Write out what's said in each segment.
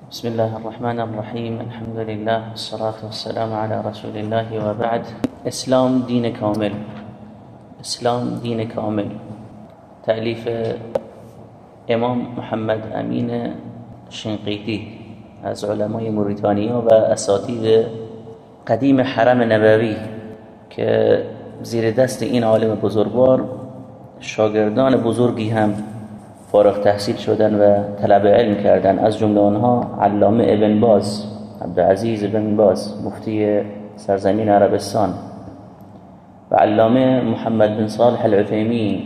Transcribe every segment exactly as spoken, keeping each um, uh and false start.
بسم الله الرحمن الرحیم. الحمد لله والصلاة والسلام على رسول الله و بعد. اسلام دین کامل. اسلام دین کامل تألیف امام محمد امین شنقیطی از علمای موریتانیا و اساتید قدیم حرم نبوی که زیر دست این عالم بزرگوار شاگردان بزرگی هم فارغ تحصیل شدن و طلب علم کردن، از جمله آنها علامه ابن باز، عبدالعزیز ابن باز مفتی سرزمین عربستان، و علامه محمد بن صالح العثیمین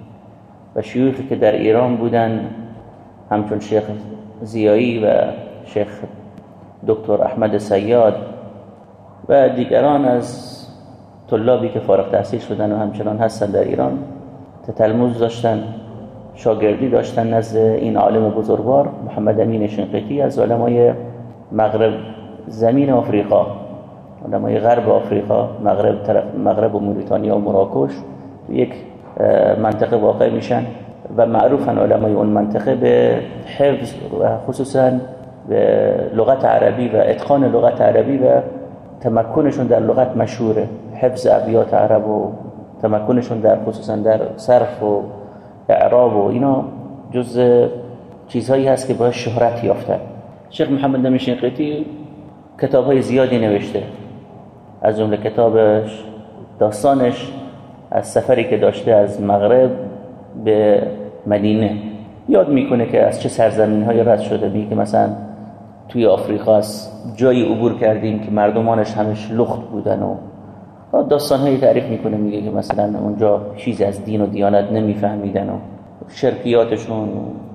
و شیوخی که در ایران بودن همچون شیخ زیایی و شیخ دکتر احمد صیاد و دیگران از طلابی که فارغ تحصیل شدن و همچنان هستن در ایران. تتلمذ داشتن، شاگردی داشتن نزد این عالم بزرگوار محمد امین شنقیطی از علمای مغرب زمین آفریقا، علمای غرب آفریقا، مغرب طرف مغرب و موریتانیا و مراکش تو یک منطقه واقع میشن و معروفن علمای اون منطقه به حفظ و خصوصا به لغت عربی و اتقان لغت عربی و تمکنشون در لغت مشهوره. حفظ ابیات عرب و تمکنشون در خصوصا در صرف و اعراب و اینا جز چیزهایی هست که باید شهرت یافتن. شیخ محمد امین شنقیطی کتاب‌های زیادی نوشته، از جمله کتابش داستانش از سفری که داشته از مغرب به مدینه، یاد میکنه که از چه سرزمین‌های رد شده. میگه که مثلا توی آفریقا از جایی عبور کردیم که مردمانش همش لخت بودن و داستان‌هایی تعریف میکنه. میگه که مثلا اونجا چیزی از دین و دیانت نمیفهمیدن و شرکیاتشون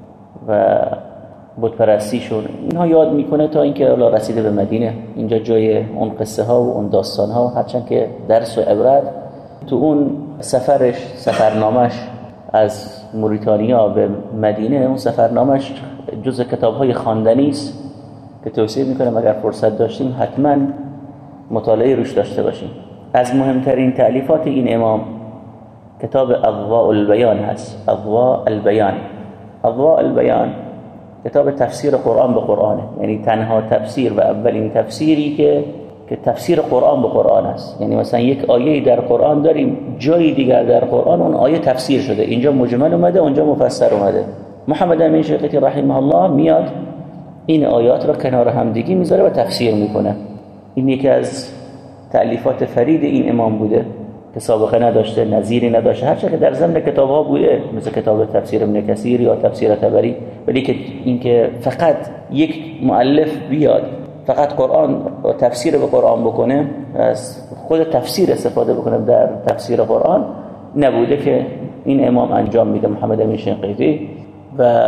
و بتپرستیشون، اینها یاد میکنه تا اینکه الله رسیده به مدینه. اینجا جای اون قصه ها و اون داستان ها، هرچند که درس و عبرت تو اون سفرش، سفرنامش از موریتانیا به مدینه، اون سفرنامش جز کتاب های خواندنی است که توصیه میکنم اگر فرصت داشتیم حتما مطالعه روش داشته باشیم. از مهمترین تألیفات این امام کتاب اضواء البیان هست. اضواء البیان اضواء البیان کتاب تفسیر قرآن به قرآنه، یعنی تنها تفسیر و اولین تفسیری که که تفسیر قرآن به قرآن است. یعنی مثلا یک آیه در قرآن داریم، جای دیگر در قرآن اون آیه تفسیر شده، اینجا مجمل اومده، اونجا مفسر اومده. محمد امین شنقیطی رحمه الله میاد این آیات را کنار هم دیگه میذاره و تفسیر میکنه. این یکی از تألیفات فرید این امام بوده که سابقه نداشته، نظیری نداشته، هرچه که در ضمن کتاب‌ها بوده، مثل کتاب تفسیر ابن کثیر یا تفسیر طبری، ولی که اینکه فقط یک مؤلف بیاد فقط قرآن و تفسیر به قرآن بکنه، از خود تفسیر استفاده بکنه در تفسیر قرآن نبوده که این امام انجام میده، محمد امین شنقیطی. و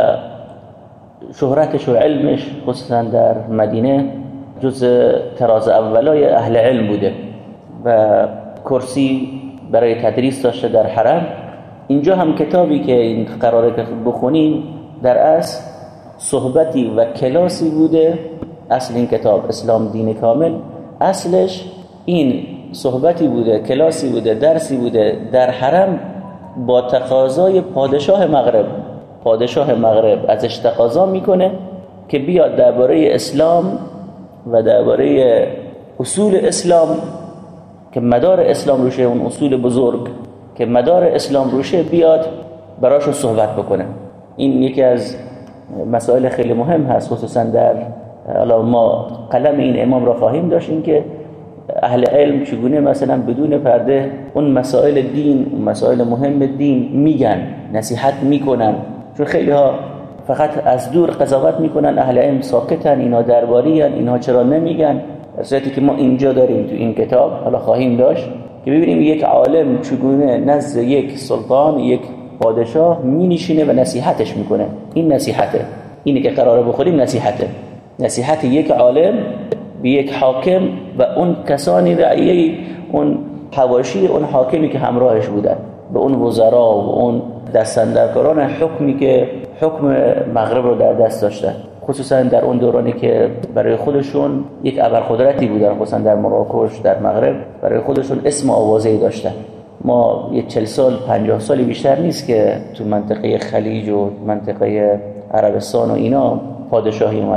شهرتش و علمش خصوصا در مدینه جز تراز اولای اهل علم بوده و کرسی برای تدریس داشته در حرم. اینجا هم کتابی که این قراره که بخونیم در اصل صحبتی و کلاسی بوده. اصل این کتاب اسلام دین کامل اصلش این صحبتی بوده، کلاسی بوده، درسی بوده در حرم با تقاضای پادشاه مغرب. پادشاه مغرب ازش تقاضا میکنه که بیاد درباره اسلام و درباره اصول اسلام که مدار اسلام روشه، اون اصول بزرگ که مدار اسلام روشه، بیاد براشون صحبت بکنه. این یکی از مسائل خیلی مهم هست، خصوصا در حالا ما قلم این امام را خواهیم داشت، این که اهل علم چگونه مثلا بدون پرده اون مسائل دین، اون مسائل مهم دین میگن، نصیحت میکنن. چون خیلی ها فقط از دور قضاوت میکنن، اهل علم ساکتن، اینا درباری ان، اینا چرا نمیگن. صورتی که ما اینجا داریم تو این کتاب حالا خواهیم داشت که ببینیم یک عالم چگونه نزد یک سلطان، یک پادشاه مینشینه و نصیحتش میکنه. این نصیحته، اینی که قراره بخوریم نصیحته، نصیحت یک عالم به یک حاکم و اون کسانی رعیه اون حواشی اون حاکمی که همراهش بودن، به اون وزرا و اون دستاندرکاران حکمی که حکم مغرب رو در دست داشتن، خصوصا در اون دورانی که برای خودشون یک ابرقدرتی بودن، خصوصا در مراکش، در مغرب برای خودشون اسم آوازه‌ای داشتن. ما یه چهل سال پنجاه سالی بیشتر نیست که تو منطقه خلیج و منطقه عربستان و اینا پادشاهی اومده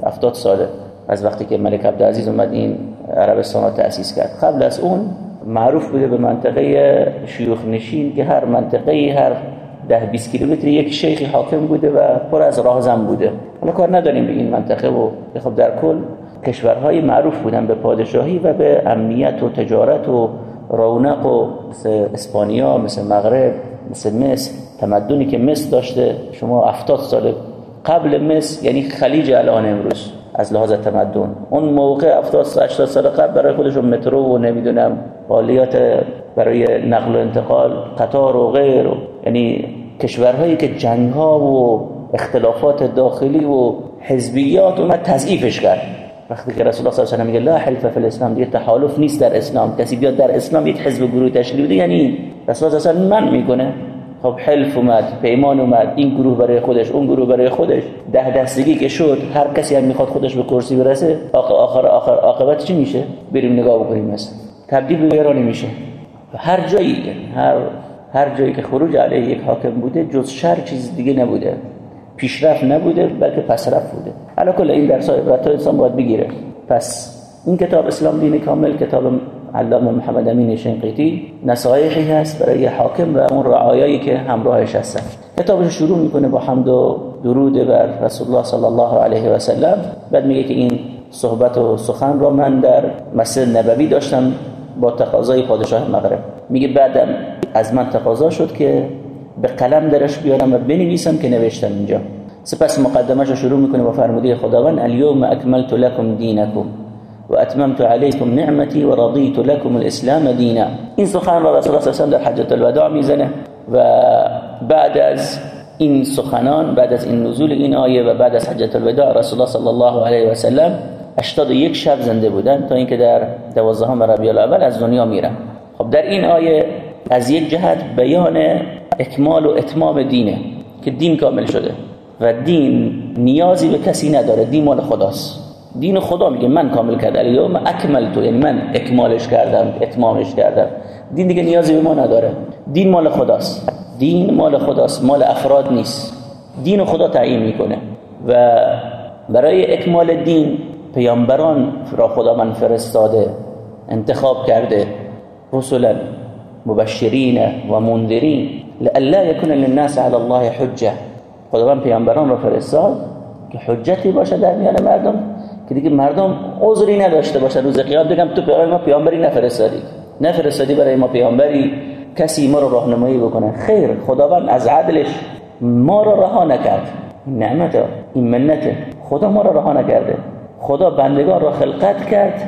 هفتاد ساله از وقتی که ملک عبدالعزیز اومد این عربستان رو تأسیس کرد. قبل از اون معروف بوده به منطقه شیوخ نشین که هر منطقه هر ده بیست کیلومتر یک شیخی حاکم بوده و پر از راهزن بوده. حالا کار نداریم به این منطقه و خب در کل کشورهای معروف بودن به پادشاهی و به امنیت و تجارت و رونق و مثل اسپانیا، مثل مغرب، مثل مصر. تمدنی که مصر داشته شما هفتاد سال قبل مصر یعنی خلیج الان امروز از لحاظ تمدن، اون موقع هفتاد هشتاد سال قبل برای خودشون مترو و نمیدونم آلیات برای نقل و انتقال قطار و غیر و یعنی کشورهایی که جنگ‌ها و اختلافات داخلی و حزبیات اومد تضعیفش کرد. وقتی که رسول الله صلی الله علیه و آله میگه لا حلف فی الاسلام، دیگه تحالف نیست در اسلام، کسی بیاد در اسلام یک حزب گروه تشکیل بده یعنی رسول الله صلی الله علیه و آله من میکنه. خب حلف اومد، پیمان اومد، این گروه برای خودش، اون گروه برای خودش، ده دستگی که شد، هر کسی هم میخواد خودش به کرسی برسه، آخر آخر آخر عاقبت چی میشه؟ بریم نگاه بکنیم مثلا تبدیل به ایرانی میشه. هر جایی هر هر جایی که خروج علیه یک حاکم بوده جز شر چیز دیگه نبوده، پیشرفت نبوده بلکه پسرفت بوده. علی کل این درس های عبرت انسان باید بگیره. پس این کتاب اسلام دین کامل، کتاب علامه محمد امین شنقیطی، نصایحی هست برای حاکم و اون رعایایی که همراهش هستن. کتابش شروع میکنه با حمد و درود بر رسول الله صلی الله علیه و سلم. بعد میگه که این صحبت و سخن را من در مسجد نبوی داشتم با تقاضای پادشاه مغرب. میگه بعدم از من تقاضا شد که به قلم درش بیارم و بنویسم که نوشتم اینجا. سپس مقدمش رو شروع میکنه با فرموده خداوند الیوم اکملت لکم دینکم و اتممت علیکم نعمتی و رضیت لکم الاسلام دینا. این سخن را رسول الله صلی الله علیه و آله در حجة الوداع میزنه و بعد از این سخنان، بعد از این نزول این آیه و بعد از حجة الوداع رسول الله صلی الله علیه و سلم هشتاد و یک شب زنده بودن تا اینکه در دوازدهم ربیع الاول از دنیا میرن. خب در این آیه از یک جهت بیان اکمال و اتمام دینه که دین کامل شده و دین نیازی به کسی نداره، دین مال خداست. دین خدا میگه من کامل کردم، الیوم اکملت، یعنی من اکمالش کردم، اتمامش کردم. دین دیگه نیازی به ما نداره، دین مال خداست. دین مال خداست، مال افراد نیست. دین خدا تعیین میکنه و برای اکمال دین پیامبران را خدا من فرستاده، انتخاب کرده، رسولا مبشرین و منذرین لئلا یکون للناس علی الله حجه. خداوند پیامبران را فرستاد که حجتی باشه در میان مردم که دیگه مردم عذری نداشته باشه روز قیامت بگم تو برای ما پیامبری نفرستادی، نفرستادی برای ما پیامبری کسی ما رو راهنمایی بکنه. خیر، خداوند از عدلش ما را رها نکرد. این نعمت، این منت خدا ما را رها نکرده. خدا بندگان را خلقت کرد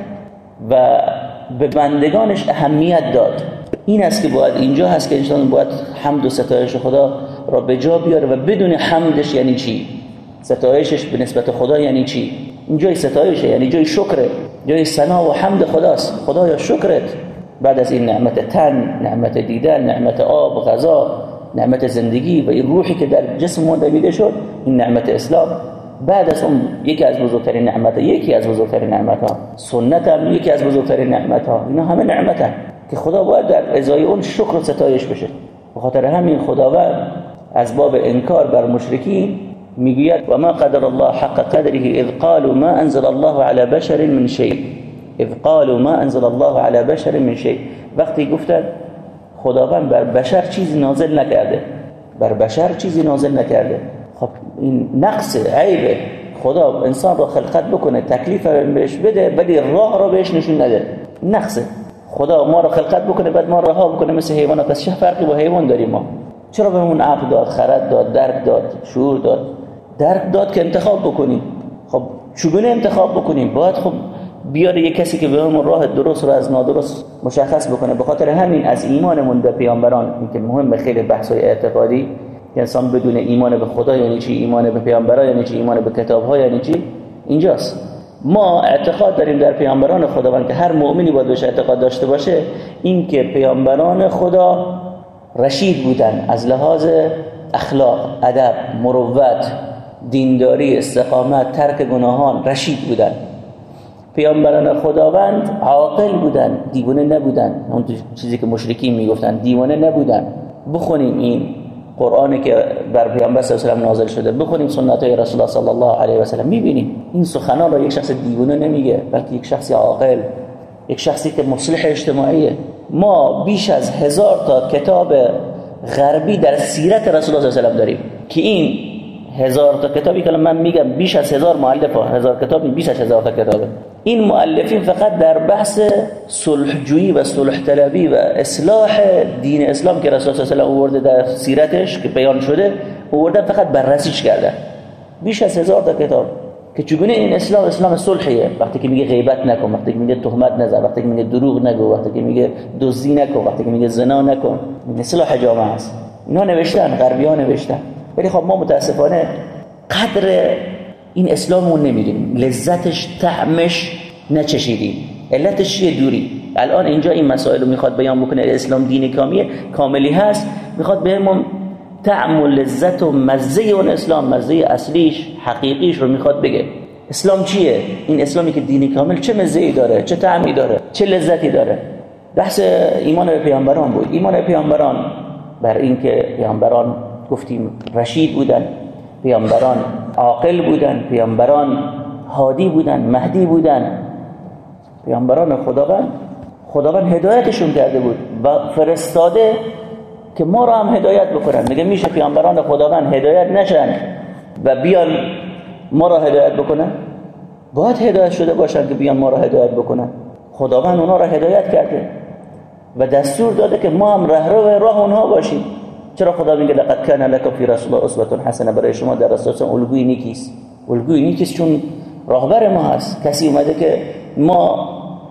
و به بندگانش اهمیت داد. این است که باید اینجا هست که انسان باید حمد و ستایش خدا را به جا بیاره و بدون حمدش یعنی چی، ستایشش به نسبت خدا یعنی چی. اینجای ستایشه یعنی جای شکره، جای ثنا و حمد خداست. خدایا شکرت بعد از این نعمت تن، نعمت دیدن، نعمت آب، غذا، نعمت زندگی و این روحی که در جسم ما دمیده شد، این نعمت اسلام. بعد از اون یکی از بزرگترین نعمت‌ها، یکی از بزرگترین نعمت‌ها سنت هم یکی از بزرگترین نعمت‌ها. اینا همه نعمت‌ها که خدا باید در ازای اون شکر و ستایش بشه. به خاطر همین خداوند از باب انکار بر مشرکین میگوید و ما قدر الله حق قدره اذ قالوا ما انزل الله على بشر من شيء اذ قالوا ما انزل الله على بشر من شيء. وقتی گفتن خداوند بر بشر چیزی نازل نکرده، بر بشر چیزی نازل نکرده. خب این نقص، عیبه. خدا انسان را خلقت بکنه، تکلیف را بهش بده ولی راه را بهش نشون نده، نقصه. خدا ما را خلقت بکنه بعد ما رها بکنه مثل حیوانات. پس چه فرقی با حیوان داریم ما؟ چرا بهمون عقل داد، خرد داد، درک داد، شعور داد؟ درک داد که انتخاب بکنیم. خب چگونه انتخاب بکنیم؟ باید خب بیاره یک کسی که بهمون راه درست رو از نادرست مشخص بکنه. به خاطر همین از ایمانمون به پیامبران، این که مهمه خیلی بحث‌های اعتقادی، که انسان بدون ایمان به خدا یعنی چی، ایمان به پیامبران یعنی چی، ایمان به کتاب‌ها یعنی چی، اینجاست. ما اعتقاد داریم در پیامبران خداوند که هر مؤمنی باید بهش اعتقاد داشته باشه، این که پیامبران خدا رشید بودن از لحاظ اخلاق، ادب، مروت، دینداری، استقامت، ترک گناهان، رشید بودن. پیامبران خداوند عاقل بودن، دیوانه نبودن. اون چیزی که مشرکین میگفتن، دیوانه نبودن. بخونیم این قرآنی که بر پیامبر صلی الله علیه و سلم نازل شده، بخونیم سنت های رسول الله صلی الله علیه و سلم، میبینیم این سخنان را یک شخص دیوانه نمیگه، بلکه یک شخص عاقل، یک شخصی که مصلح اجتماعیه. ما بیش از هزار تا کتاب غربی در سیرت رسول الله صلی الله علیه و داریم که این هزار تا کتابی که من میگم بیش از هزار مؤلف ها، هزار کتابی بیش از هزار تا کتابه. این مؤلفین فقط در بحث صلحجویی و صلح طلبی و اصلاح دین اسلام که رسول الله صلی الله علیه و آورده در سیرتش که بیان شده آورده فقط بررسیش کرده. بیش از هزار تا کتاب که چگونه این اسلام اسلام صلحیه. وقتی که میگه غیبت نکن، وقتی که میگه تهمت نزن، وقتی که میگه دروغ نگو، وقتی که میگه دزدی نکن، وقتی که میگه زنا نکن، این اصلاح جامعه است. اینا نوشتن، غربی‌ها نوشتن. ولی خب ما متاسفانه قدر این اسلاممون نمیدونیم، لذتش طعمش نچشیدیم. علتش چیه؟ دوری. الان اینجا این مسائل رو میخواد بیان بکنه، اسلام دین کامیه کاملی هست، میخواد بهمون طعم و لذت و مزه اون اسلام، مزه اصلیش حقیقیش رو میخواد بگه. اسلام چیه؟ این اسلامی که دینی کامل چه مزه‌ای داره، چه طعمی داره، چه لذتی داره. بحث ایمان به پیامبران بود. ایمان به پیامبران بر این که پیامبران گفتیم رشید بودن، پیامبران عاقل بودن، پیامبران هادی بودن، مهدی بودن، پیامبران خداوند خداوند هدایتشون کرده بود و فرستاده که ما را هم هدایت بکنن. میگه میشه پیامبران خداوند هدایت نشن و بیان ما را هدایت بکنن؟ باید هدایت شده باشن که بیان ما را هدایت بکنن. خداوند اونا را هدایت کرده و دستور داده که ما هم رهرو راه اونها باشیم. چرا خدا میگه لقد کان لکم فی رسول الله اسوه حسنه؟ برای شما در رسول الله الگوی نیکیست. الگوی نیکیست چون راهبر ما هست. کسی اومده که ما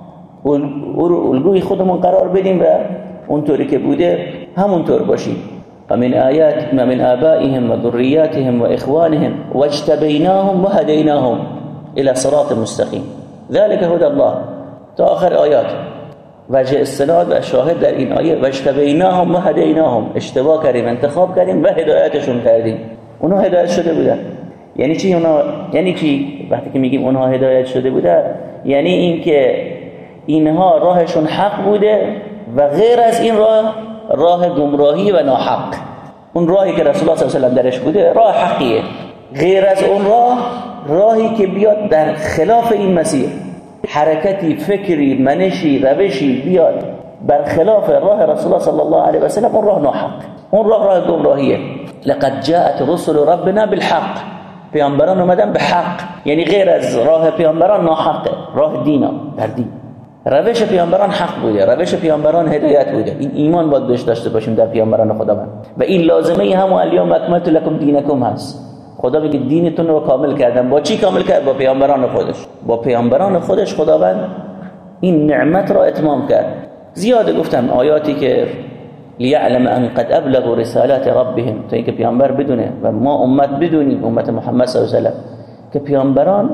الگوی خودمون قرار بدیم و اونطوری که بوده همونطور باشیم. و من آیات و من آبائهم و ذریاتهم و اخوانهم واجتبیناهم و هدیناهم الى صراط مستقیم ذلك هدی الله تا آخر آیات. وجه استناد و شاهد در این آیه واجتبیناهم و هدیناهم، اشتباه کردیم، انتخاب کردیم و هدایتشون کردیم. اونها هدایت شده بودن. یعنی چی اونا؟ یعنی چی وقتی که میگیم اونها هدایت شده بودن؟ یعنی این که اینها راهشون حق بوده و غیر از این راه راه گمراهی و ناحق. اون راهی که رسول الله صلی الله علیه و آله درش بوده راه حقیه. غیر از اون راه راهی که بیاد در خلاف این مسیر، حرکتی، فکری، منشی، روشی بیاد بر خلاف راه رسول الله صلی الله علیه و سلم، اون راه ناحق، اون راه راه گمراهیه. لقد جاءت رسل ربنا بالحق، پیامبران اومدن به حق. یعنی غیر از راه پیامبران ناحقه، راه دینا در دین. روش پیامبران حق بوده، روش پیامبران هدایت بوده. این ایمان باید بهش داشته باشیم در پیامبران خداوند و این لازمه همون الیوم اکملت لکم دینکم هست. خدا میگه دینتون رو کامل کردم. با چی کامل کرد؟ با پیامبران خودش. با پیامبران خودش خداوند این نعمت را اتمام کرد. زیاده گفتم آیاتی که لیعلم ان قد ابلغوا رسالات ربهم، تا اینکه پیامبر بدونه و ما امت بدونیم، امت محمد صلی الله علیه و سلم، که پیامبران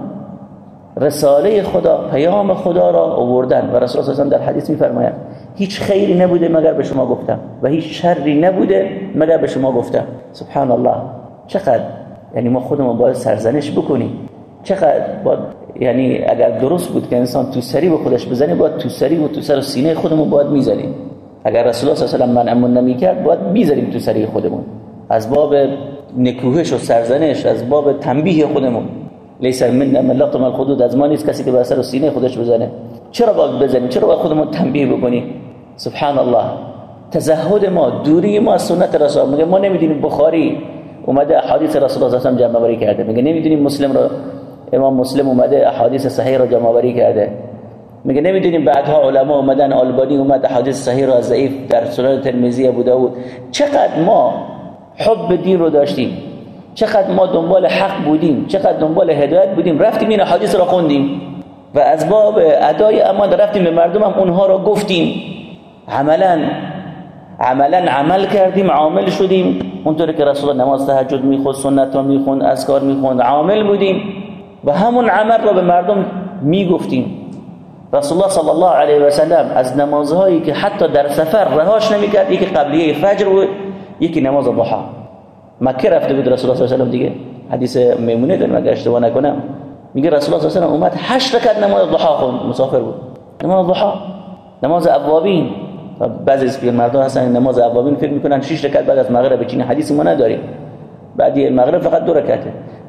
رساله خدا، پیام خدا را آوردن و رسول الله صلی الله علیه و در حدیث میفرماید هیچ خیری نبوده مگر به شما گفتم و هیچ شری نبوده مگر به شما گفتم. سبحان الله. چقدر یعنی ما خودمون باید سرزنش بکنیم. چقدر باید، یعنی اگر درست بود که انسان تو سری به خودش بزنه، باید تو سری و تو سر و سینه خودمون باید میزنیم. اگر رسول الله صلی الله علیه و آله منعمون نمیکرد باید میزنیم تو سری خودمون، از باب نکوهش و سرزنش، از باب تنبیه خودمون. لیس منا من لطم الخدود، از ما نیست کسی که به سر و سینه خودش بزنه. چرا باید بزنیم؟ چرا باید خودمون تنبیه بکنیم؟ سبحان الله. تزهد ما، دوری ما از سنت رسول. میگه ما نمیدونیم بخاری اومده احادیث رسول الله صلی الله علیه و آله جمع آوری کرده. میگه نمیدونیم مسلم را، امام مسلم اومده احادیث صحیح را جمع آوری کرده. میگه نمیدونیم بعدها علما اومدن، آلبانی اومد احادیث صحیح را ضعیف در سنن ترمذی، ابو داود. چقدر ما حب دین رو داشتیم، چقدر ما دنبال حق بودیم، چقدر دنبال هدایت بودیم، رفتیم این احادیث را خوندیم و از باب ادای امان رفتیم به مردم هم اونها را گفتیم. عملا عملا عمل کردیم، عامل شدیم. اونطوری که رسول الله نماز تهجد میخوند، سنت ها میخوند، اذکار میخوند، عامل بودیم و همون عمل را به مردم میگفتیم. رسول الله صلی الله علیه و سلم از نمازهایی که حتی در سفر رهاش نمیکرد، یکی قبلیه فجر بود، یکی نماز ضحی. مکه رفته بود رسول الله صلی الله علیه و سلم دیگه. حدیث میمونه داریم اگه اشتباه نکنم، میگه رسول الله صلی الله علیه و سلم اومد هشت رکعت نماز ضحی خوند، مسافر بود. نماز ضحی، نماز اوابین. بعضی از مردم هستن نماز اوابین فکر میکنن شش رکعت بعد از مغرب. چین حدیثی ما نداریم. بعدی المغرب فقط دو رکعته.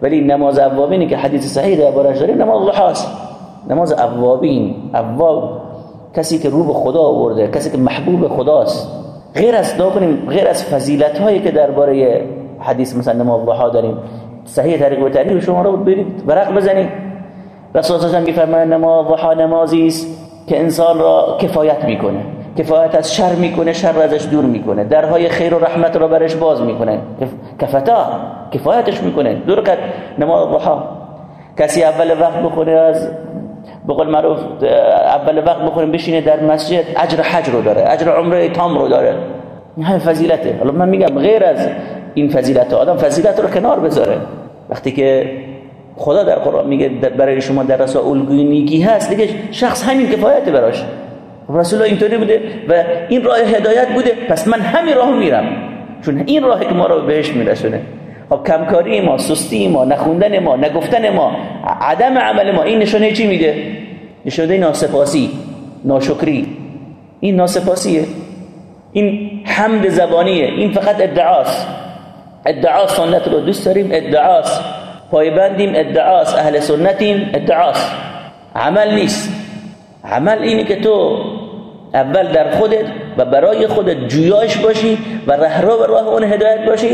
ولی نماز اوابینی که حدیث صحیح دربارش داریم نماز ضحاست. نماز اوابین، اواب کسی که رو به خدا آورده، کسی که محبوب خداست. غیر از داکنیم غیر از فضیلت هایی که درباره حدیث مثلا نماز ضحا داریم، صحیح طریق و طریق شما رو برید ورق بزنید. رسول الله صلی الله علیه و آله میفرماید نماز ضحا نمازی است که انسان را کفایت میکنه، کفایت از شر میکنه، شر ازش دور میکنه، درهای خیر و رحمت را برش باز میکنه. کفتا کفایتش میکنه. دور کرد نماز ضحا. کسی اول وقت بخونه، از به قول معروف اول وقت بخونه بشینه در مسجد، اجر حج رو داره، اجر عمره تام رو داره. این همه فضیلته. حالا من میگم غیر از این فضیلت آدم فضیلت رو کنار بذاره. وقتی که خدا در قرآن میگه برای شما در رسول الگویی هست، دیگه شخص همین کفایته براش. رسول الله اینطوری بوده و این راه هدایت بوده، پس من همین راهو میرم، چون این راهی که ما رو بهش میرسونه. خب کمکاری ما، سستی ما، نخوندن ما، نگفتن ما، عدم عمل ما، این نشانه چی میده؟ نشانه ناسپاسی، ناشکری. این ناسپاسیه، این حمد زبانیه، این فقط ادعاست. ادعا سنت رو دوست داریم، ادعاست، پایبندیم، ادعاست، اهل سنتیم، ادعاست، عمل نیست. عمل اینه که تو اول در خودت و برای خودت جویاش باشی و رهرو به راه اون هدایت باشی.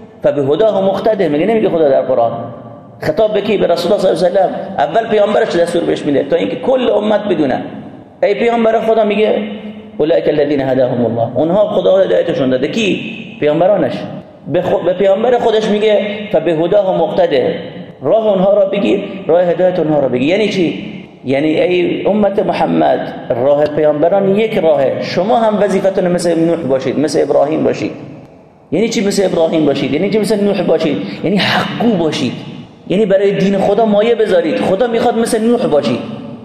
فبهداه مقتده. میگه نمیگه خدا در قرآن خطاب به کی؟ به رسول الله صلی الله علیه و سلم. اول پیامبرش دستور بهش میده تا اینکه کل امت بدونن. ای پیامبر خدا میگه اولئک الذین هداهم الله، اونها خدا هدایتشون داده. کی؟ پیامبرانش. به, خود به پیامبر خودش میگه فبهداه مقتده، راه اونها را بگیر، راه هدایت اونها را بگیر. یعنی چی؟ یعنی ای امت محمد، راه پیامبران یک راهه، شما هم وظیفتون مثل نوح باشید، مثل ابراهیم باشید. یعنی چی مثل ابراهیم باشید؟ یعنی چی مثل نوح باشید؟ یعنی حقگو باشید، یعنی برای دین خدا مایه بذارید. خدا میخواد مثل نوح باشید،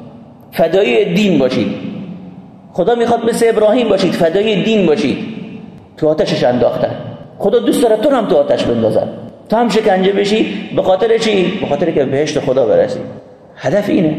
فدایی دین باشید. خدا میخواد مثل ابراهیم باشید، فدایی دین باشید. تو آتشش انداختن، خدا دوست داره تو هم تو آتش بندازن، تو هم شکنجه بشی. به خاطر چی؟ به خاطر که بهشت خدا برسی. هدف اینه.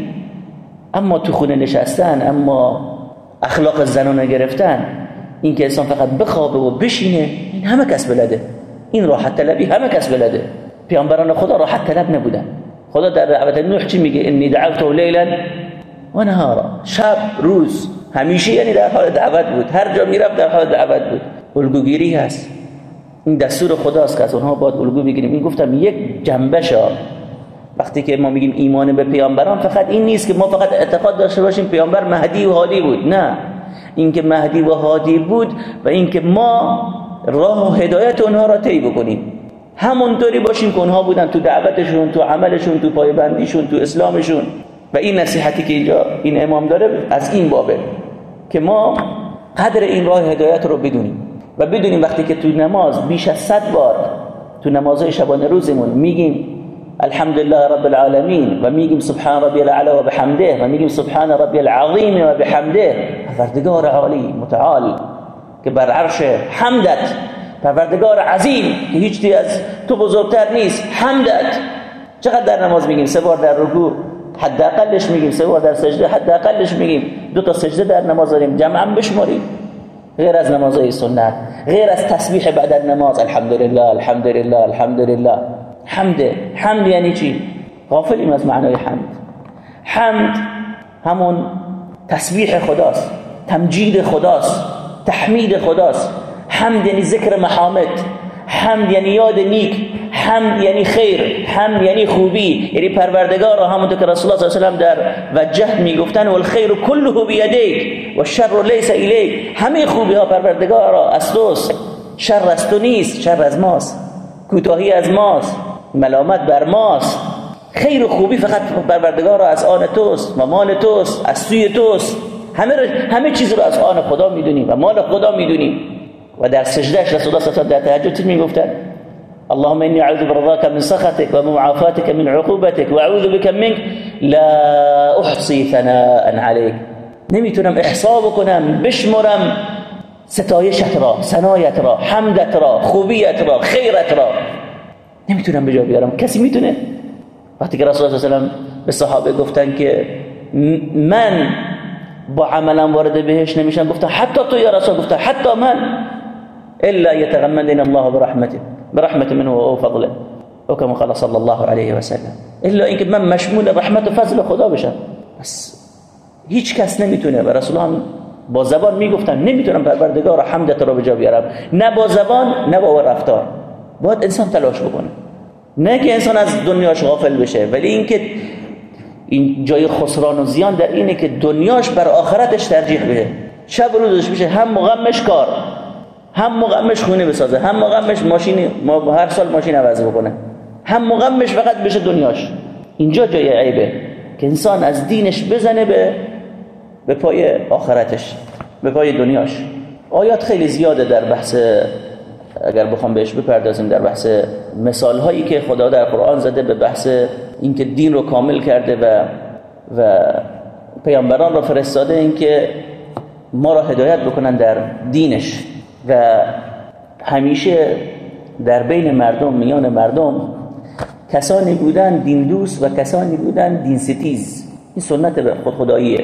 اما تو خونه نشستن، اما اخلاق زنانه گرفتن، این که انسان فقط بخوابه و بشینه، این همه کس بلده. این راحت طلبی همه کس بلده. پیامبران خدا راحت طلب نبودن. خدا در دعوت نوح چی میگه؟ انی دعوت لیلا و نهارا، شب روز، همیشه یعنی در حال دعوت بود، هر جا میرفت در حال دعوت بود. الگوگیری هست، این دستور خداست که از اونها باید الگو بگیریم. این گفتم یک جنبشه. وقتی که ما میگیم ایمان به پیامبران، فقط این نیست که ما فقط اعتقاد داشته باشیم پیامبر مهدی و هادی بود. نه، این که مهدی و هادی بود و این که ما راه و هدایت اونها را طی بکنیم، همونطوری باشیم که اونها بودن، تو دعوتشون، تو عملشون، تو پایبندیشون، تو اسلامشون. و این نصیحتی که اینجا این امام داره از این بابه که ما قدر این راه هدایت رو بدونیم و بدونیم وقتی که تو نماز بیش از صد بار تو نمازهای شبانه روزمون میگیم الحمدلله رب العالمین و میگیم سبحان ربی الاعلی و بحمده و میگیم سبحان ربی العظیم و بحمده، پروردگار عالی متعال که بر عرش حمدت، پروردگار عظیم که هیچ چیز از تو بزرگتر نیست، حمدت. چقدر در نماز میگیم؟ سه بار در رکوع حداقلش میگیم، سه بار در سجده حداقلش میگیم، دو تا سجده در نماز داریم، جمعاً بشماریم. غیر از نمازهای سنت، غیر از تسبیح بعد از نماز، الحمدلله الحمدلله الحمدلله. حمد، حمد یعنی چی؟ غافلیم از معنای حمد. حمد همون تسبیح خداست، تمجید خداست، تحمید خداست. حمد یعنی ذکر محامد، حمد یعنی یاد نیک، حمد یعنی خیر، حمد یعنی خوبی. یعنی پروردگار، همونطور که رسول الله صلی الله علیه و سلم در وجه میگفتن والخیر كله بيديك والشر ليس اليك، همه خوبی ها پروردگار از توست، شر از تو نیست، شر از ماست، کوتاهی از ماست، ملامت بر ماست. خیر و خوبی فقط پروردگار از آن توست و مال توست، از سوی توست. همه همه چیز رو از آن خدا میدونیم و مال خدا میدونیم. و در سجدهش رسول الله صلی الله علیه و در تهجد میگفتن اللهم انی اعوذ برضاک من سخطک و معافاتک من عقوبتک و اعوذ بک منک لا احصی ثناء علیک. نمیتونم احصا بکنم، بشمرم ستایشت را، ثنایت را، حمدت را، خوبیت را، خیرت را، نمیتونم به جا بیارم. کسی میتونه؟ وقتی که رسول الله صلی الله علیه و سلم به صحابه گفتن که من با عملم وارد بهشت نمیشم، گفتن حتی تو یا رسول، گفتن حتی من، الا يتغمدنا الله برحمته برحمت منه و فضله، و کما قال صلی الله علیه و سلم، الا اینکه من مشمول رحمت و فضل خدا بشم. بس هیچ کس نمیتونه، و رسول الله با زبان میگفتن نمیتونم پروردگار حمدت رو به جا بیارم، نه با زبان نه با رفتار. باید انسان تلاش بکنه، نه که انسان از دنیاش غافل بشه، ولی اینکه این جای خسران و زیان در اینه که دنیاش بر آخرتش ترجیح بده، شب و روزش بشه هم مغمش کار، هم مغمش خونه بسازه، هم مغمش ماشین هر سال ماشین عوض بکنه، هم مغمش فقط بشه دنیاش. اینجا جای عیبه که انسان از دینش بزنه به به پای آخرتش، به پای دنیاش. آیات خیلی زیاده در بحث، اگر بخوام بهش بپردازیم، در بحث مثال هایی که خدا در قرآن زده به بحث اینکه دین رو کامل کرده و و پیامبران رو فرستاده اینکه ما را هدایت بکنن در دینش. و همیشه در بین مردم، میان مردم، کسانی بودن دین دوست و کسانی بودن دین ستیز. این سنت خود خداییه.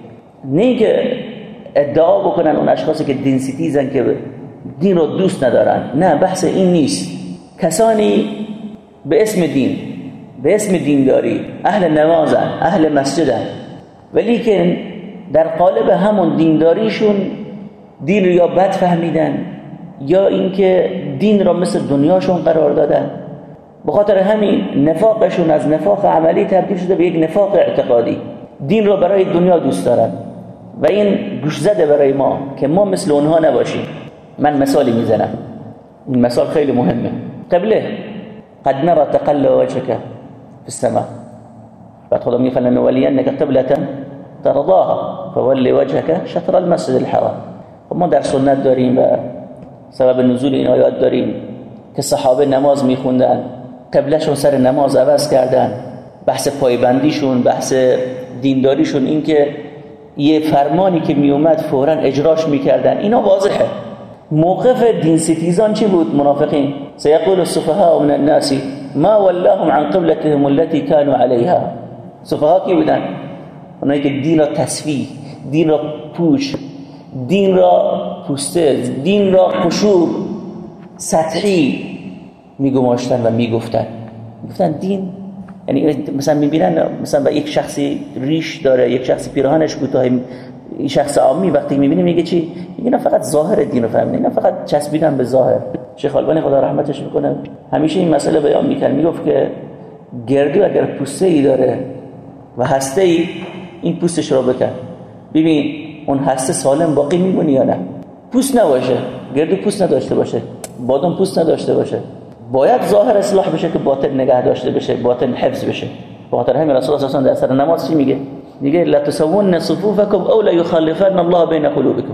نه که ادعا بکنن اون اشخاصی که دین ستیزن که دین رو دوست ندارن، نه، بحث این نیست. کسانی به اسم دین، به اسم دینداری اهل نمازن، اهل مسجدن، ولی که در قالب همون دینداریشون دین رو یا بد فهمیدن یا اینکه دین را مثل دنیاشون قرار دادن. به خاطر همین نفاقشون از نفاق عملی تبدیل شده به یک نفاق اعتقادی. دین را برای دنیا دوست دارن و این گوش زده برای ما که ما مثل اونها نباشیم. من مثالی میزنم، این مثال خیلی مهمه. قبله قد نرى تقلب وجهك في السماء، بعد خدا میگه فلنولینک قبلة ترضاها فول وجهك شطر المسجد الحرام. ما در سنت داریم و سبب نزول این آیات داریم که صحابه نماز میخوندن، قبلهشون سر نماز عوض کردن. بحث پایبندیشون، بحث دینداریشون این که یه فرمانی که میومد فوراً اجراش میکردن. اینا واضحه. موقف دین ستیزان چی بود؟ منافقین. سيقول السفهاء من الناس ما ولاهم عن قبلتهم التي كانوا عليها. سفها کی بودن؟ اونایی که دین را تصفیه، دین را پوش، دین را پوسته، دین را قشور سطحی میگماشتن و میگفتن. میگفتن دین یعنی مثلا میبینن مثلا با یک شخصی ریش داره، یک شخصی پیراهنش کوتاه، این شخص عامی وقتی میبینه میگه چی؟ میگه نه فقط ظاهر دین رو فهمیدن، نه فقط چسبیدن به ظاهر. شیخ البانی خدا رحمتش میکنه همیشه این مسئله بیان میکرد، میگفت که گردو اگر پوسته ای داره و هسته ای، این پوستش رو بکن ببین اون هسته سالم باقی میمونه یا نه. پوست نباشه، گردو پوست نداشته باشه، بادام پوست نداشته باشه، باید ظاهر اصلاح بشه که باطن نگه داشته بشه، باطن حفظ بشه. به خاطر همین رسول الله صلی الله علیه و آله در سر نماز چی میگه؟ میگه لا تسوون صفوفکم او لا یخلفن الله بین قلوبکم.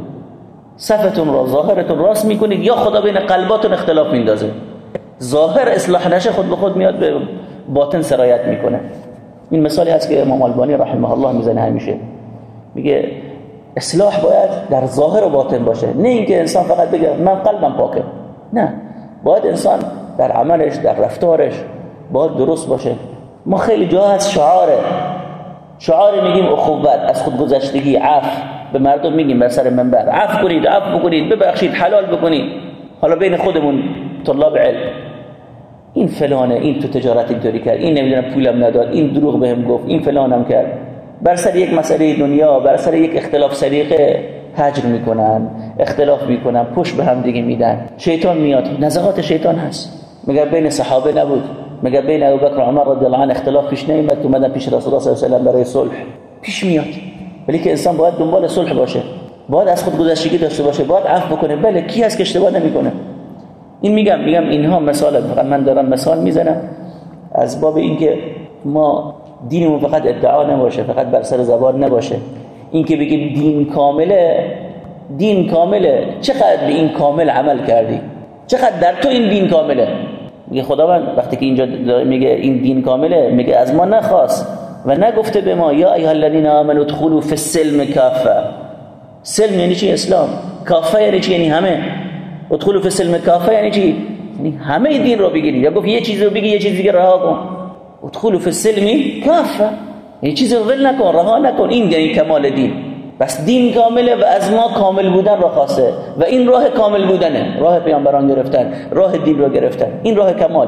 صفتون را، ظاهرتون راست میکنید یا خدا بین قلباتون اختلاف میندازه. ظاهر اصلاح نشه خود به خود میاد به باطن سرایت میکنه. این مثالی هست که امام البانی رحمه الله میزنه همیشه. میگه اصلاح باید در ظاهر و باطن باشه، نه اینکه انسان فقط بگه من قلبم پاکه. نه، باید انسان در عملش، در رفتارش باید درست باشه. ما خیلی جا هست شعاره شعار میگیم اخوت، از خودگذشتگی، عفو به مردم میگیم بر سر منبر، عفو کنید، عفو بکنید، ببخشید، حلال بکنید. حالا بین خودمون طلاب علم این فلانه، این تو تجارت اینطوری کرد، این نمیدونم پولم نداد، این دروغ بهم گفت، این فلانم کرد. بر سر یک مسئله دنیا، بر سر یک اختلاف سلیقه هجر میکنن، اختلاف میکنن، پشت به هم دیگه میدن. شیطان میاد، نزغات شیطان هست. مگر بین صحابه نبود؟ مگر بین ابوبکر و عمر رضی الله عنه اختلاف پیش نیامد که اومدن پیش رسول الله صلی الله علیه و آله برای صلح؟ پیش میاد، ولی که انسان باید دنبال صلح باشه، باید از خود گذشتگی داشته باشه، باید عفو بکنه. بله، کی هست که اشتباه نمیکنه؟ این میگم میگم اینها مثال، فقط من دارم مثال میزنم از باب اینکه ما دینمون فقط ادعا نباشه، فقط بر سر زبان نباشه. اینکه بگیم دین کامله، دین کامله، چقدر به این کامل عمل کردی؟ چقدر در تو این دین کامله؟ میگه خداوند وقتی که اینجا میگه این دین کامله، میگه از ما نخواست و نگفته به ما یا ایها الذین آمنوا ادخلوا فی السلم کافه. سلم یعنی چی؟ اسلام. کافه یعنی چی؟ یعنی همه. ادخلوا فی السلم کافه یعنی چی؟ یعنی همه دین رو بگیری. یا گفت یه چیز رو بگی، یه چیز دیگه رها کن. ادخلوا فی السلم کافه یعنی چیز رو ول نکن، رها نکن. این یعنی کمال دین. بس دین کامله و از ما کامل بودن را خواسته و این راه کامل بودنه، راه پیامبران گرفتن، راه دین رو گرفتن. این راه کماله.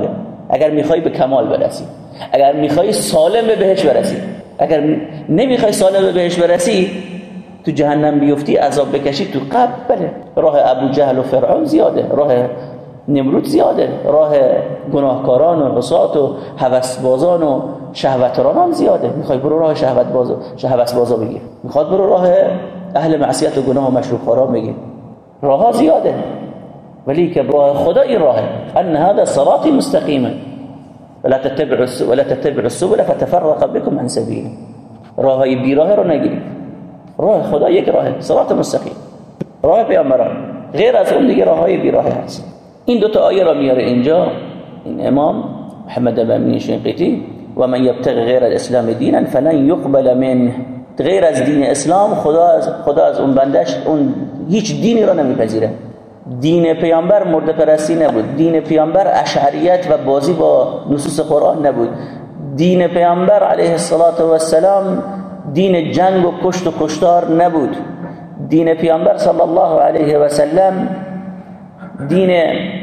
اگر میخوای به کمال برسی، اگر میخوای سالم به بهشت برسی. اگر نمیخوای سالم به بهشت برسی، تو جهنم بیفتی، عذاب بکشی، تو قبل راه ابو جهل و فرعون زیاده، راه نمرود زیاده، راه گناهکاران و عصات و هوسبازان و شهوترانان زیاده. میخوای برو راه شهوت بازا شهوت بازا بگیر، میخواد برو راه اهل معصیت و گناه و مشروب بگیر. راهها زیاده، ولی که راه خدا این راهه. ان هذا صراطی مستقیما ولا تتبعوا السبل ولا تتبعوا السبل فتفرق بكم عن سبیله. راههای بیراه رو نگیرید، راه خدا یک راهه، صراط مستقیم، راه پیامبران. غیر از اون دیگه راههای بیراه هست. این دو تا آیه را میاره اینجا این امام محمد امین شنقیطی: و من یبتغی غیر الاسلام دینا فلن یقبل منه. غیر از دین اسلام خدا از خدا از اون بندش اون هیچ دینی را نمیپذیره. دین پیامبر مرده پرستی نبود، دین پیامبر اشعریت و بازی با نصوص قرآن نبود، دین پیامبر علیه السلام دین جنگ و کشت و کشتار نبود، دین پیامبر صلی الله علیه و سلم دین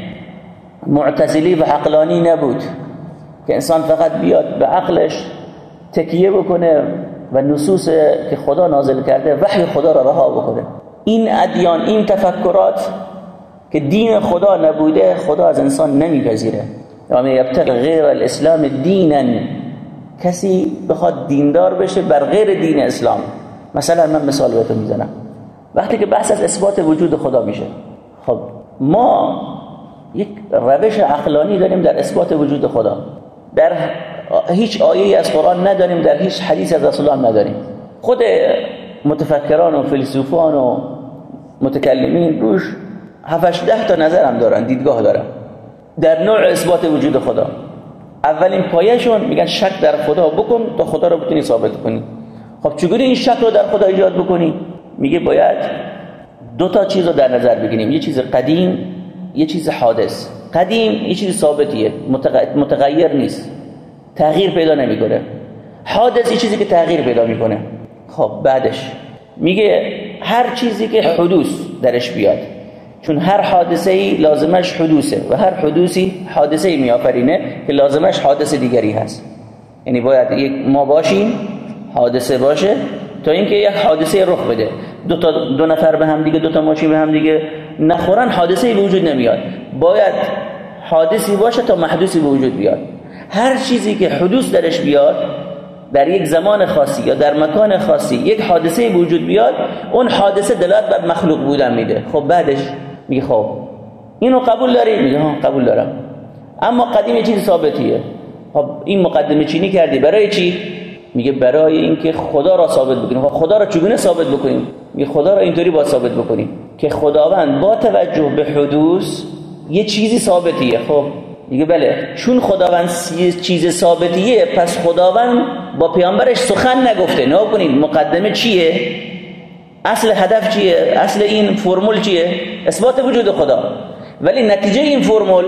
معتزلی و عقلانی نبود که انسان فقط بیاد به عقلش تکیه بکنه و نصوص که خدا نازل کرده وحی خدا را رها بکنه. این ادیان، این تفکرات که دین خدا نبوده، خدا از انسان نمیپذیره. و من یبتغی غیر الاسلام دینا، کسی بخواد دیندار بشه بر غیر دین اسلام. مثلا من مثال بهتون میزنم، وقتی که بحث از اثبات وجود خدا میشه، خب ما یک روش عقلانی داریم در اثبات وجود خدا، در هیچ آیه از قرآن نداریم، در هیچ حدیث از رسول الله نداریم. خود متفکران و فیلسوفان و متکلمین روش هفت ده تا نظر هم دارن، دیدگاه دارن در نوع اثبات وجود خدا. اولین پایه‌شون میگن شک در خدا بکن تا خدا رو بتونی ثابت کنی. خب چگونه این شک رو در خدا ایجاد بکنی؟ میگه باید دو تا چیز رو در نظر بگیریم، یه چیز قدیم، یه چیز حادث. قدیم یه چیز ثابتیه، متغیر نیست، تغییر پیدا نمیکنه. حادث یه چیزی که تغییر پیدا میکنه. خب بعدش میگه هر چیزی که حدوث درش بیاد، چون هر حادثه‌ای لازمش حدوثه و هر حدوثی حادثه‌ای میآفرینه که لازمش حادثه دیگری هست. یعنی باید یک ما باشیم، حادثه باشه تا اینکه یک حادثه رخ بده. دو تا دو نفر به هم دیگه، دو تا ماشین به هم دیگه نخورن، حادثه‌ای به وجود نمیاد. باید حادثی باشه تا محدثی به وجود بیاد. هر چیزی که حدوث درش بیاد، در یک زمان خاصی یا در مکان خاصی یک حادثه به وجود بیاد، اون حادثه دلالت بر مخلوق بودن میده. خب بعدش میگه خب اینو قبول داری؟ میگه ها قبول دارم. اما قدیم یه چیز ثابتیه. خب این مقدمه چینی کردی برای چی؟ میگه برای اینکه خدا را ثابت بکنیم. خب خدا را چگونه ثابت بکنیم؟ میگه خدا را اینطوری باید ثابت بکنیم که خداوند با توجه به حدوث یه چیزی ثابتیه. خب میگه بله، چون خداوند چیز ثابتیه، پس خداوند با پیامبرش سخن نگفته. نه کنید مقدمه چیه؟ اصل هدف چیه؟ اصل این فرمول چیه؟ اثبات وجود خدا. ولی نتیجه این فرمول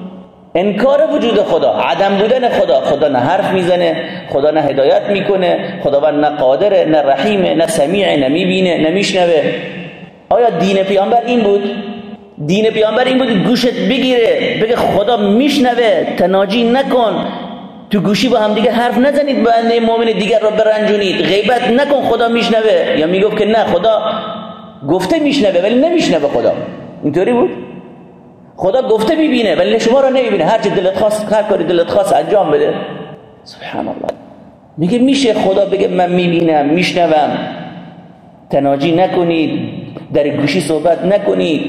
انکار وجود خدا، عدم بودن خدا. خدا نه حرف میزنه، خدا نه هدایت میکنه، خداوند نه قادره، نه رحیمه، نه سمیعه، نه میبینه، نه میشنوه. آیا دین پیامبر این بود؟ دین پیامبر این بود گوشت بگیره بگه خدا میشنوه، تناجی نکن، تو گوشی با هم دیگه حرف نزنید، بنده مؤمن دیگر رو برنجونید، غیبت نکن، خدا میشنوه. یا میگفت که نه خدا گفته میشنوه ولی نمیشنوه. خدا اینطوری بود؟ خدا گفته میبینه ولی شما رو نمیبینه، هر چی دلت خواست، هر کاری دلت خواست انجام بده. سبحان الله. میگه میشه خدا بگه من میبینم، میشنوم، تناجی نکنید، در گوشی صحبت نکنید،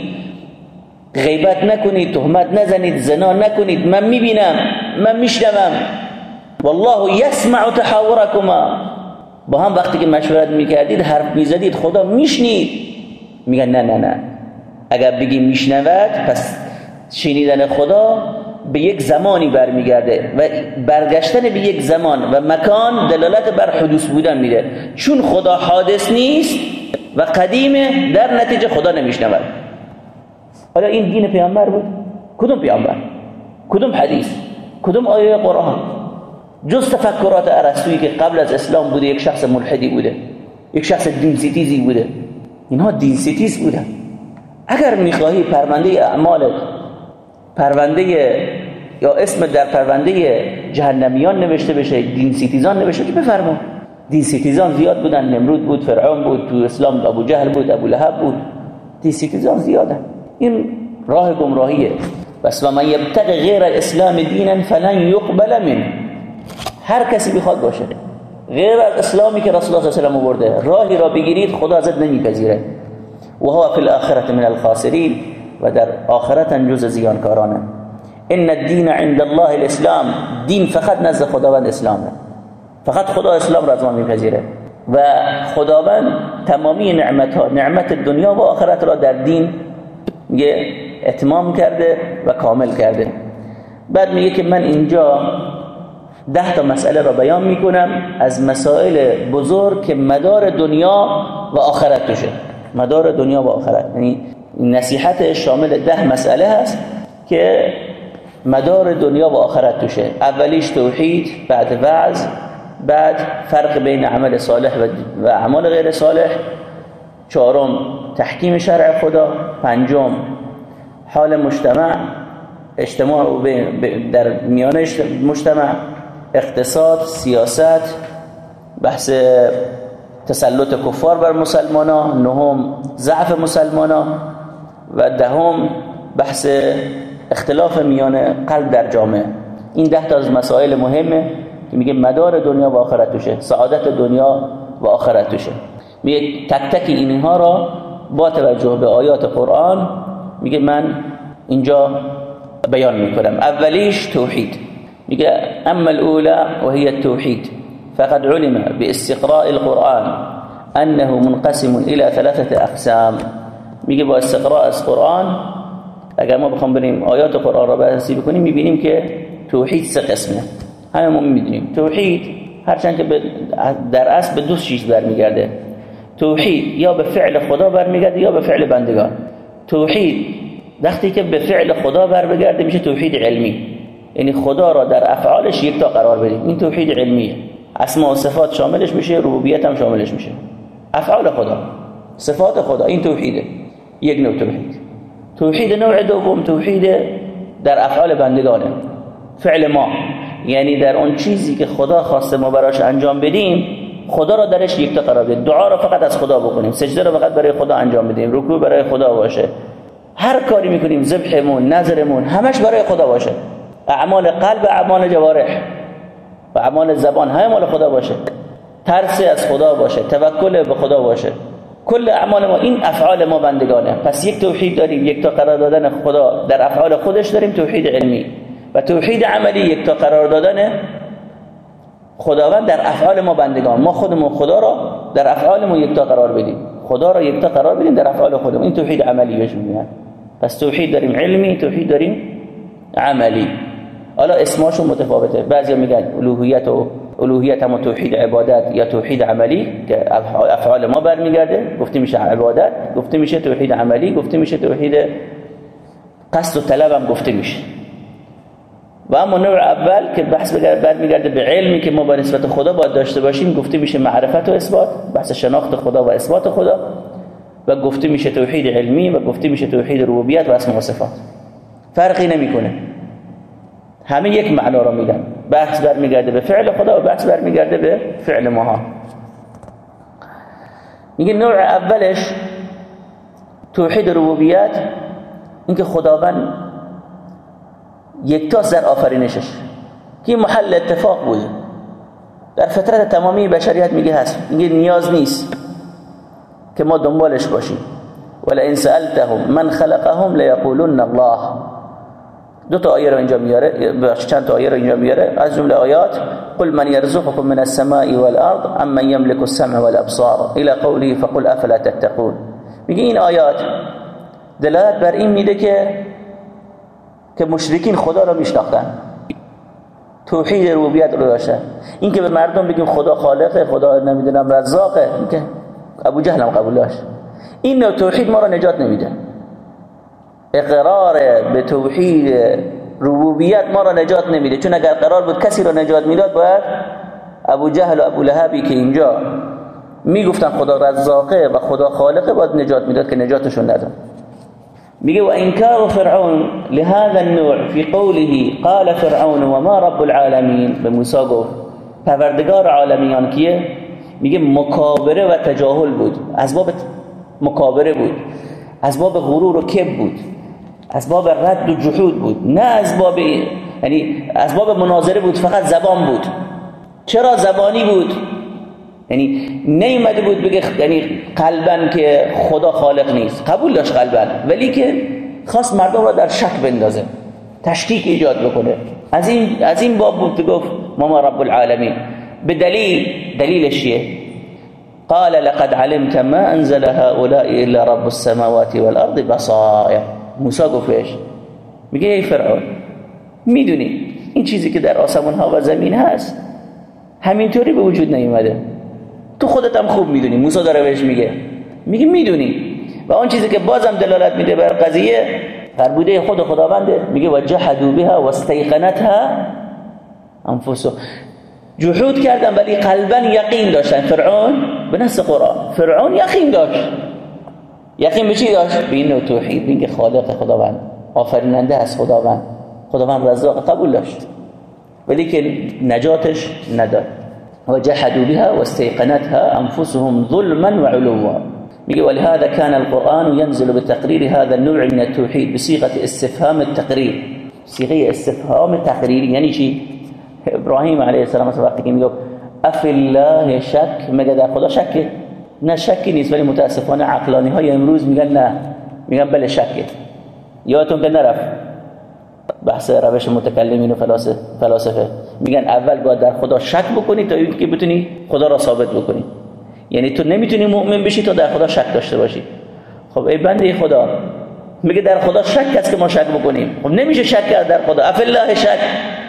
غیبت نکنید، تهمت نزنید، زنا نکنید، من میبینم، من میشنوم. والله یسمع تحاورکما. با هم وقتی که مشورت میکردید، حرف میزدید، خدا میشنید. میگن نه نه نه، اگر بگی میشنود پس شنیدن خدا به یک زمانی برمیگرده و برگشتن به یک زمان و مکان دلالت بر حدوث بودن میده. چون خدا حادث نیست و قدیمه، در نتیجه خدا نمیشنود. حالا این دین پیامبر بود؟ کدوم پیامبر؟ کدوم حدیث؟ کدوم آیه قرآن؟ جز تفکرات ارسطویی که قبل از اسلام بوده، یک شخص ملحدی بوده، یک شخص دین ستیزی بوده. اینها دین ستیز بودن. اگر میخواهی پرونده اعمالت، پرونده یا اسم در پرونده جهنمیان نوشته بشه، دین سیتیزان نوشته بشه، بفرما. دین سیتیزان زیاد بودن، نمرود بود، فرعون بود، تو اسلام ابو جهل بود، ابو لهب بود. دین سیتیزان زیادن. این راه گمراهیه. بس و من یبتغی غیر الاسلام دینا فلن یقبل منه. هر کسی بخواد باشه غیر از اسلامی که رسول الله صلی الله علیه و آله برده راهی را بگیرید، خدا ازت نمیپذیره. و هو فی الاخره من الخاسرین، و در آخرت جز زیانکارانه. ان الدین عند الله الاسلام، دین فقط نزد خداوند اسلامه. فقط خدا اسلام را از ما میپذیره و خداوند تمامی نعمت ها، نعمت دنیا و آخرت را در دین میگه اتمام کرده و کامل کرده. بعد میگه که من اینجا ده تا مسئله را بیان میکنم از مسائل بزرگ که مدار دنیا و آخرت توشه. مدار دنیا و آخرت، یعنی نصیحت شامل ده مسئله هست که مدار دنیا و آخرت توشه. اولیش توحید، بعد وعظ، بعد فرق بین عمل صالح و اعمال غیر صالح، چهارم تحکیم شرع خدا، پنجم حال مجتمع، اجتماع در میان مجتمع، اقتصاد، سیاست، بحث تسلط کفار بر مسلمانان، نهم ضعف مسلمانان و دهم بحث اختلاف میان قلب در جامعه. این ده تا از مسائل مهمه که میگه مدار دنیا و آخرت توشه، سعادت دنیا و آخرت توشه. میگه تک تک اینها را با توجه به آیات قرآن میگه من اینجا بیان میکنم. اولیش توحید. میگه اما الاولى وهي التوحید فقد علم باستقراء القرآن انه منقسم الى ثلاثه اقسام. میگه با استقراء از قرآن اگر ما بخوام بریم آیات قرآن را بررسی بکنیم میبینیم که توحید سه قسمه. همه ما میدونیم توحید هرچند که در اصل به دو چیز برمیگرده. توحید یا به فعل خدا برمیگرده یا به فعل بندگان. توحید وقتی که به فعل خدا برمیگرده میشه توحید علمی، یعنی خدا را در افعالش یکتا قرار بدیم. این توحید علمیه. اسماء و صفات شاملش میشه، ربوبیت هم شاملش میشه. افعال خدا، صفات خدا، این توحیده. یک نوع توحید. توحید نوع دوم توحید در افعال بندگانه، فعل ما، یعنی در اون چیزی که خدا خواسته ما براش انجام بدیم خدا را درش یکتا قرار بدیم. دعا را فقط از خدا بکنیم، سجده را فقط برای خدا انجام بدیم، رکوع برای خدا باشه، هر کاری میکنیم، ذبحمون، نظرمون، همش برای خدا باشه. اعمال قلب، اعمال جوارح و اعمال زبان همه مال خدا باشه. ترس از خدا باشه، توکل به خدا باشه. کل اعمال ما، این افعال ما بندگانه. پس یک توحید داریم، یک تا قرار دادن خدا در افعال خودش داریم، توحید علمی، و توحید عملی یک تا قرار دادن خداوند در افعال ما بندگان. ما خودمون خدا را در افعالمون یک تا قرار بدیم، خدا را یک تا قرار بدیم در افعال خودمون. این توحید عملی بهش میگن. پس توحید داریم علمی، توحید داریم عملی. حالا اسماشون متفاوته. بعضیا میگن الوهیت و الوهیت هم توحید عبادت یا توحید عملی که افعال ما برمیگرده، گفته میشه عبادت، گفته میشه توحید عملی، گفته میشه توحید قصد و طلب هم گفته میشه. و اما نوع اول که بحث برمیگرده به علمی که ما با نسبت خدا باید داشته باشیم، گفته میشه معرفت و اثبات، بحث شناخت خدا و اثبات خدا، و گفته میشه توحید علمی و گفته میشه توحید ربوبیت و اسم و صفات. فرقی نمیکنه، همه یک معنا را میگن. بحث برمیگرده به فعل خدا و بحث برمیگرده به فعل ماها. میگه نوع اولش توحید ربوبیت، اینکه خداوند یکتاست در آفرینشش، که محل اتفاق بوده در فطرت تمامی بشریت. میگه هست، میگه نیاز نیست که ما دنبالش باشیم. ولئن سألتهم من خلقهم لیقولن الله. دو تا آیه رو اینجا میاره، چند تا آیه رو اینجا میاره، از جمله آیات قل من يرزقكم من السماء والارض ام من يملك السمع والابصار الى قوله فقل افلا تتقون. میگه این آیات دلالت بر این میده که که مشرکین خدا رو میشناختن، توحید ربوبیت رو داشتن. این که به مردم بگیم خدا خالقه، خدا نمیدونم رزاقه، این که ابو جهل هم قبول داشت. این نوع توحید ما رو نجات نمیده. اقرار به توحید ربوبیت ما را نجات نمیده، چون اگر قرار بود کسی را نجات میداد باید ابو جهل و ابو لهبی که اینجا میگفتن خدا رزاقه و خدا خالقه باید نجات میداد، که نجاتشون نداد. میگه و انکار فرعون لهذا النوع في قوله قال فرعون وما رب العالمین، به موسی گفت پروردگار عالمیان کیه؟ میگه مکابره و تجاهل بود، اسباب مکابره بود، اسباب غرور و کبر بود، اسباب رد و جحود بود، نه اسباب یعنی اسباب مناظره بود، فقط زبان بود. چرا زبانی بود؟ یعنی نیامده بود بگه یعنی قلباً که خدا خالق نیست، قبول داشت قلباً، ولی که خواست مردم را در شک بندازه، تشکیک ایجاد بکنه. از این از این باب بود که گفت ما رب العالمین. به دلیل دلیلش چیه؟ قال لقد علمت ما انزل هؤلاء الا رب السماوات والارض بصائر. موسی گفتش، میگه ای فرعون میدونی این چیزی که در آسمان ها و زمین هست همینطوری به وجود نیومده، تو خودت هم خوب میدونی. موسی داره بهش میگه میگه میدونی، و اون چیزی که بازم دلالت میده بر قضیه فرموده خود خداونده، میگه وجحدوا بها واستيقنتها انفسهم، جحود کردن ولی قلبا یقین داشتن. فرعون به نص قرآن فرعون یقین داشت. یقین به چی داشت؟ به این توحید، به اینکه خالق خداوند، آفریننده است خداوند، خداوند رزاق، قبول داشت، ولی که نجاتش نداد. وجحدوا بها واستيقنتها انفسهم ظلما وعلوا. میگه ولهذا كان القرآن ينزل بتقرير هذا النوع من التوحيد بصيغة استفهام التقرير. صيغه استفهام تقریری یعنی چی؟ ابراهیم علیه السلام وقتی که میگه اف الله شک، مگه در خدا شکه؟ نه شکی نیست، ولی متاسفانه عقلانی های امروز میگن نه، میگن بله شکه. یادتون که نرفت بحث روش متکلمین و فلاسفه، میگن اول باید در خدا شک بکنی تا اینکه بتونی خدا را ثابت بکنی. یعنی تو نمیتونی مؤمن بشی تا در خدا شک داشته باشی. خب ای بنده خدا، میگه در خدا شک است که ما شک بکنیم. خب نمیشه شک کرد در خدا. اف الله شک،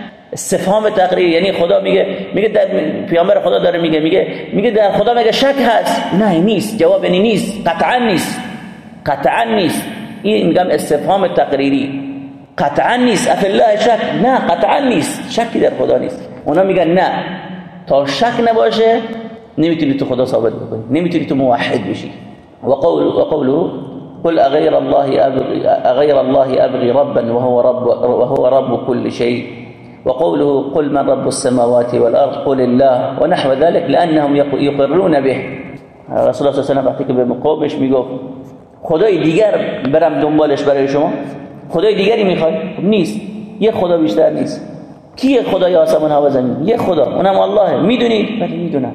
استفهام تقریری، یعنی خدا میگه میگه در پیامبر خدا داره میگه میگه میگه در خدا مگه شک هست؟ نه نیست. جواب یعنی نیست، قطعا نیست، قطعا نیست. این میگم استفهام تقریری، قطعا نیست. اف الله شک، نه قطعا نیست، شکی در خدا نیست. اونا میگن نه، تا شک نباشه نمیتونی تو خدا ثابت بکنی، نمیتونی تو موحد بشی. و قول و قوله قل اغير الله ابغي اغير الله ابغي ربا وهو رب وهو رب كل شيء. وقوله قل من رب السماوات والارض قل الله ونحو ذلك لانهم يقرون به. رسول الله صلی الله علیه و آله وقتی که به قومش میگفت خدای دیگر برم دنبالش برای شما، خدای دیگری میخواد؟ نیست، یه خدا بیشتر نیست. کیه خدای آسمان ها و زمین؟ یه خدا، اونم الله. میدونید؟ بله میدونم،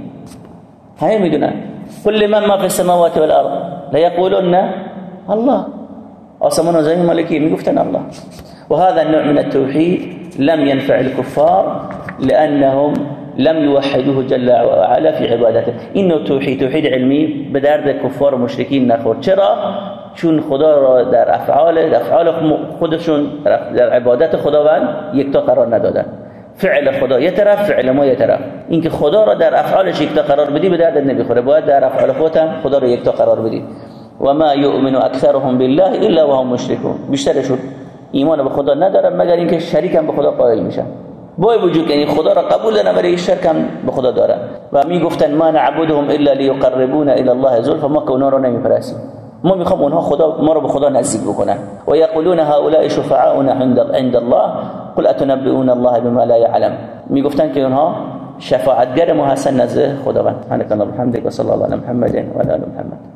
همه میدونن. قل من ما في السماوات والارض لا يقولون الله. آسمان و زمین مالکی میگفتن الله. وهذا النوع من التوحيد لم ينفع الكفار لأنهم لم يوحدوه جل وعلا في عبادته. این توحید توحید علمی به درد کفار و مشرکین نخورد. چرا؟ چون خدا را در افعال در افعال خودشون در عبادت خداوند یکتا قرار ندادن. فعل خدا یه طرف، فعل ما یه طرف. اینکه خدا را در افعالش یکتا قرار بدی به درد نمیخوره، باید در افعال خودت هم خدا را یکتا قرار بدی. و ما یؤمن اکثرهم بالله الا وهم مشرکون. بیشترشون ایمان به خدا ندارن مگر اینکه شریک هم به خدا قائل میشن. با وجود یعنی خدا را قبول دارن ولی شرک هم به خدا دارن. و میگفتن ما نعبدهم الا ليقربونا الى الله زلفا، ما که اونا رو نمیپرستیم، ما میخوام اونها خدا ما رو به خدا نزدیک بکنن. و یقولون هؤلاء شفعاؤنا عند عند الله قل اتنبئون الله بما لا يعلم. میگفتن که اونها شفاعتگر ما هستن نزد خداوند. سبحانك اللهم وبحمدك وصلى الله على محمد و علی آل محمد.